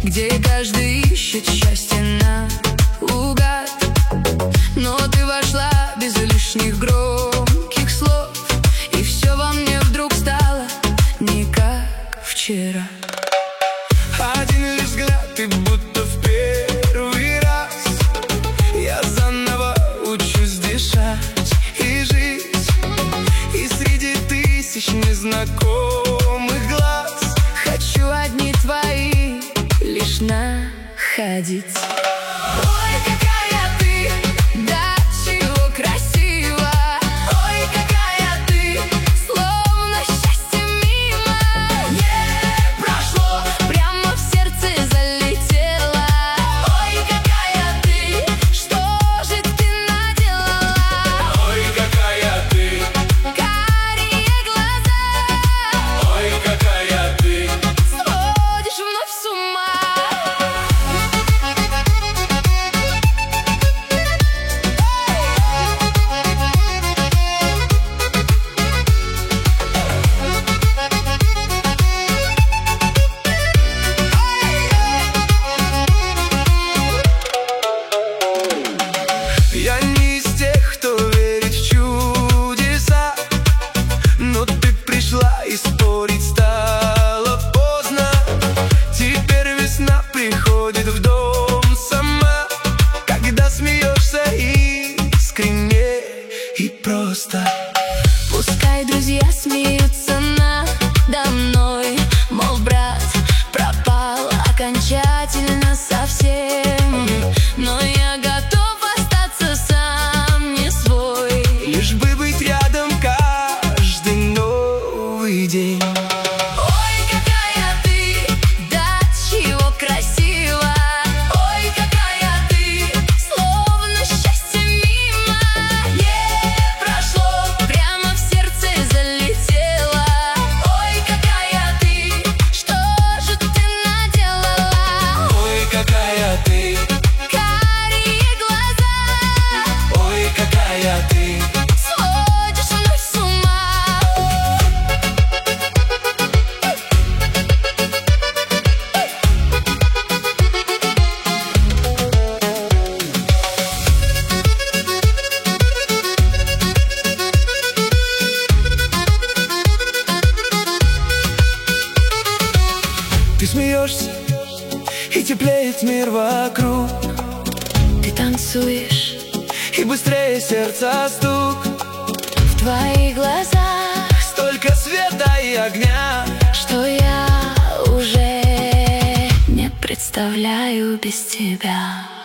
где каждый ищет счастье наугад. Но ты вошла без лишних громких слов, и все во мне вдруг стало не как вчера. Один лишь взгляд, и будто в первый раз я заново учусь дышать и жить. И среди тысяч незнакомых глаз хочу одни твои лишь находить. Ой, какая ты, да чего красива. Ой, какая ты, словно счастье мимо не прошло, прямо в сердце залетела. Ой, какая ты, что же ты наделала? Ой, какая ты, карие глаза. ой, какая ты, сводишь вновь с ума. Я не из тех, кто верит в чудеса, но ты пришла, и спорить стало поздно. Теперь весна приходит в дом сама, когда смеешься искренне и просто. Пускай друзья смеются надо мной, мол, брат пропал окончательно совсем. Но я готов остаться сам не свой, Лишь бы быть рядом каждый новый день. ой, какая ты, да чего красива. Ой, какая ты, словно счастье мимо не прошло, прямо в сердце залетела. Ой, какая ты, что же ты наделала? Ой, какая ты, Карие глаза, ой, какая ты, сводишь вновь с ума. ты смеешься, и теплеет мир вокруг, Ты танцуешь, и быстрее сердца стук. в твоих глазах Столько света и огня, что я уже не представляю без тебя.